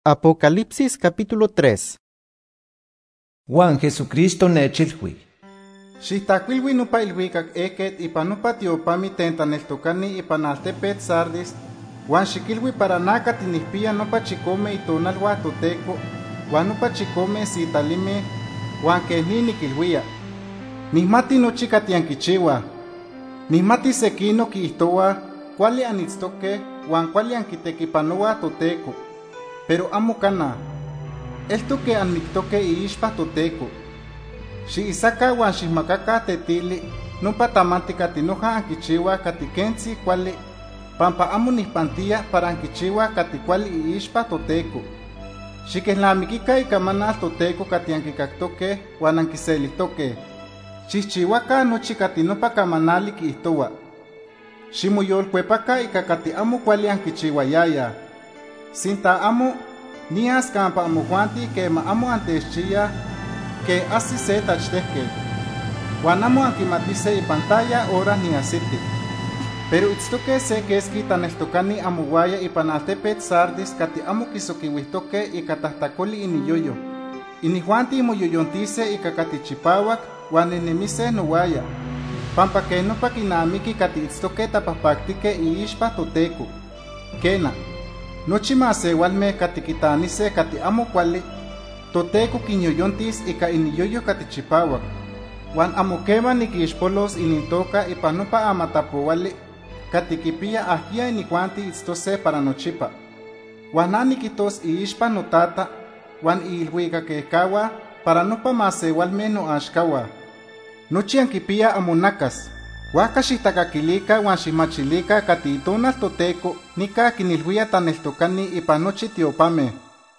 Apocalipsis capítulo 3. Juan Jesucristo nechilhui. Xihtacuilui nopa ilhuicac eket ipan nopa tiopami tentaneltocani ipan altepetl Sardis, Juan xiquilhui para naka tinihpia nopa chicome itonalua toteco, Juan nopa chicome sitalimeh, Juan quehni niquilhuia. Nihmati nochi catianquichiua. Nihmati sequino quiihtoua, cuali anitztoque, Juan cuali anquitequipanoua toteco. Pero amo cana. Eltoque anmictoque iixpa toteco. Xiisaca Juan xihmacaca tetili, nopa tamantica tinoja anquichiua catiquentzi cuali, pampa amo nihpantia para anquichiua caticuali iixpa toteco. Xiquelnamiquica icamanal toteco catianquicactoque Juan anquiselihtoque. Xihchihuaca nochi catinopa camanali quiihtoua. Ximoyolcuepaca ica cati amo cuali anquichihuayaya. Sinta amo, nias campa amojuanti quema amo antechchia, que así se tachtekeh. Juan amo anquimatise ipantaya horas niasiti. Pero itztoque se quesqui taneltocani amoguaya ipan altepetl Sardis cati amo quisoquiuihtoque ica tahtacoli iniyoyo. Inijuanti moyoyontise ica cati chipauac Juan nenemise noguaya. Pampa que nopa quinamiqui cati itztoque tapahpactique iixpa toteco. Quena. Nochi maseualmeh cati quitanise cati amo cuali, toteco quinyoyontis ica iniyoyo cati chipauac. Juan amo quema niquixpolos inintoca ipan nopa amatapouali, cati quipia ahquia inijuanti itztose para nochipa. Juan niquitos iixpa notata, Juan iilhuicaquehcaua para nopa maseualmeh noaxcaua. Nochi anquipia amonacas. Huaca xihtacaquilica Juan xihmachilica cati itonal toteco nica quinilhuia taneltocani ipan nochi tiopameh.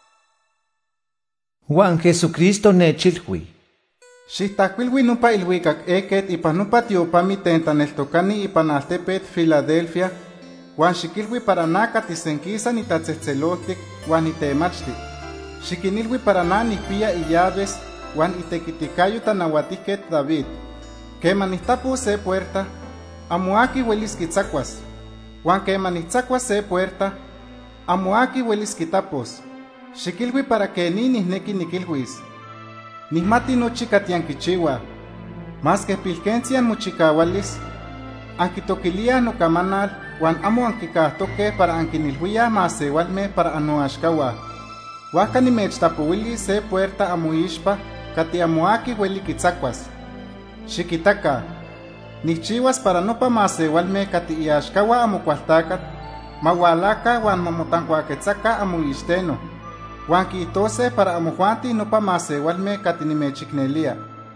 Juan Jesucristo nechilhui. Xihtacuilui nopa ilhuicac eket ipan nopa tiopami tentaneltocani ipan altepetl Filadelfia, Juan xiquilhui para na cati senquisa nitatzehtzeloltic Juan nitemachti. Xiquinilhui para na nihpia illaves Juan itequiticayo tanauatiquet David. Quema nihtapo se puerta, amo aqui huelis quitzacuas. Juan quema nihtzacuas se puerta, amo aqui huelis quitapos. Xiquilhui para que ni nihneki niquilhuis. Nihmati nochi catianquichiua. Mas que pilquencian mochicaualis, anquitoquilia nocamanal, Juan amo anquicahtoque para anquinilhuia maseualme para anoaxcaua. Huaca nimechtapoili se puerta amo ixpa, cati amo aqui hueli quitzacuas. Xiquitaca, nichiwas para nopa maseualme cati iaxcaua amo cualtacat, maualaca Juan mamotancuaquetzaca amo ixteno, Juan quihtose para amojuanti nopa maseualme cati nimechicnelia.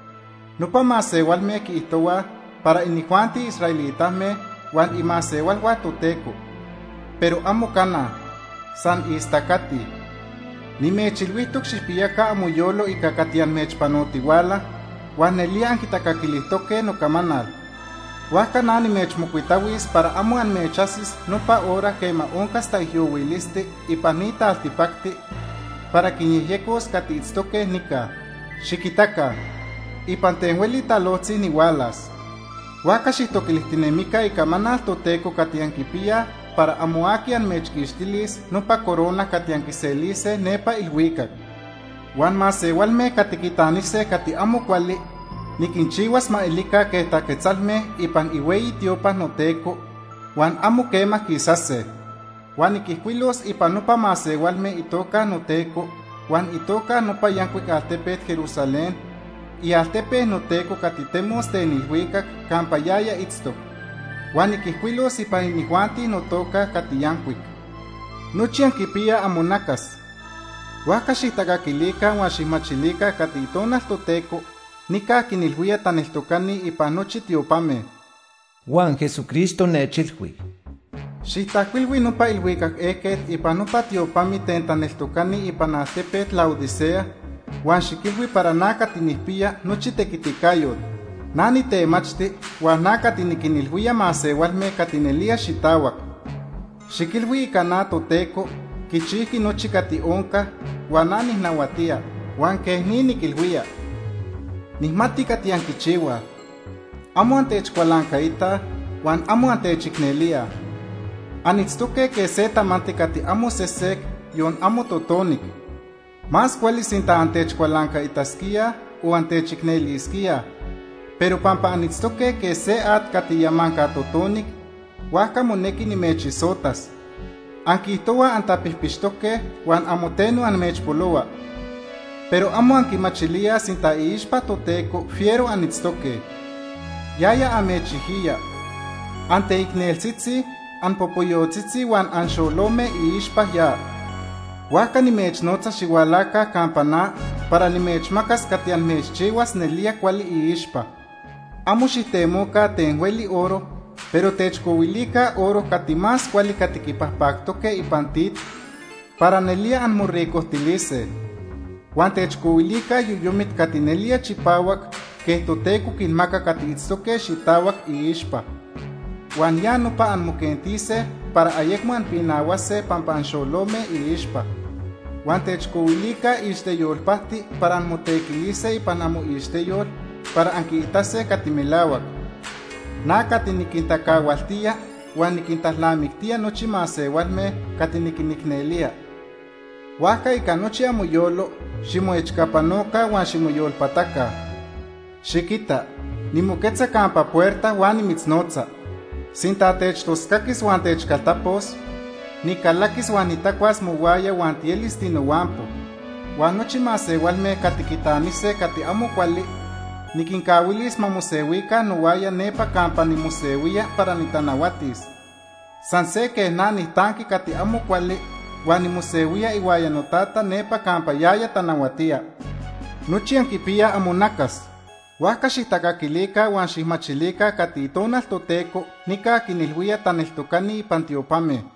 Nopa maseualme quiihtoua para inijuanti israelitahme Juan imaseualhua toteco. Pero amo cana, san istacati. Nimechilhuihtoc xihpiaca amoyolo ica cati anmechpanotiuala, Juan nelia anquitacaquilihtoque nocamanal. Huaca na nimechmocuitauis para amo anmechasis nopa hora quema oncas taihyohuilisti ipan nita altipacti, para quinyehyecos cati itztoque nica. Xiquitaca, ipan tenhueli talotzi nihualas. Huaca xihtoquilihtinemica icamanal toteco cati anquipia para amo aqui anmechquixtilis nopa corona cati anquiselise nepa ilhuicac. Juan maseualme cati quitanise cati amo cuali, niquinchiuas maelica quetaquetzalmeh ipan iueyi tiopa noteco, Juan amo quema quisase. Juan niquihcuilos ipan nopa maseualme itoca noteco, Juan itoca nopa yancuic altepetl Jerusalén, y altepetl noteco cati temos tenilhuicac campa yaya itztoc. Juan niquihcuilos ipan inijuanti notoca cati yancuic. Nochi anquipia amonacas. Huaca xihtacaquilica Juan xihmachilica cati itonal toteco, nica quinilhuia taneltocani ipan nochi tiopameh. Juan Jesucristo nechilhui. Xihtacuilui nopa ilhuicac eket ipan nopa tiopami tentaneltocani ipan altepetl Laodicea, Juan xiquilhui para na cati nihpia nochi tequiticayotl. Na nitemachti, Juan na cati niquinilhuia maseualme cati nelia xitauac. Xiquilhui ica na toteco, quichihqui nochi cati onca, Juan na nihnauatia, Juan quehni niquilhuia. Nihmati cati anquichiua. Amo antechcualancaita, Juan amo antechicnelia. Anitztoque que se tamanti cati amo sesec, yon amo totonik. Mas kuali sinta antechkualanka itaskia o antechikneliskia. Pero pampa anitztoke que se at katiyamanka totonik, huajka moneki nimechisotas. Ankihtowa antapihpixtoke wan amoteno anmechpoloa. Pero amo ankimachilia sinta iixpa toteko fiero anitztoke. Yaya amechihia. Anteikneltzitzi, anpopoyotzitzi wan anxolome iixpa ya. Huajka nimechnotza xiualaka kampana para nimechmakas kati anmechchiuas nelia kuali iixpa. Amo xitemoka tenhueli oro, pero techkowilika oro kati mas kuali katikipahpaktoke ipantit para nelia anmorricohtilise. Wan techkowilika yuyumit kati nelia chipawak keh toteco kinmaka kati itztoke xitawak iixpa. Wan ya nopa anmokentise para ayekmo anpinawase pampa anxolome iixpa. Wan techkowilika ixteyolpahti para anmotekilise ipan amo ixteyol para ankiitase kati melawak. Na kati nikintakawaltia wan nikintahlamiktia nochi masewalme kati nikiniknelia. Huajka ika nochi amoyolo ximoechkapanoka wan ximoyolpataka. Xikita, nimoketza kampa puerta wan nimitznotza. Sinta techtoskakis wan techkaltapos, nikalakis wan nitakuas mowaya wan tielis tinowampo. Wan nochi masewalme kati kitanise kati amo kuali, nikinkawilis mamosewika nowaya nepa kampa nimosewia para nitanawatis. San se keh na nihtanki kati amo kuali, wan nimosewia iwaya notata nepa kampa yaya tanawatia. Nochi ankipia amonakas. Huajka xihtakakilika wan xihmachilika kati itonal toteko nika kinilhuia taneltokani ipan tiopameh.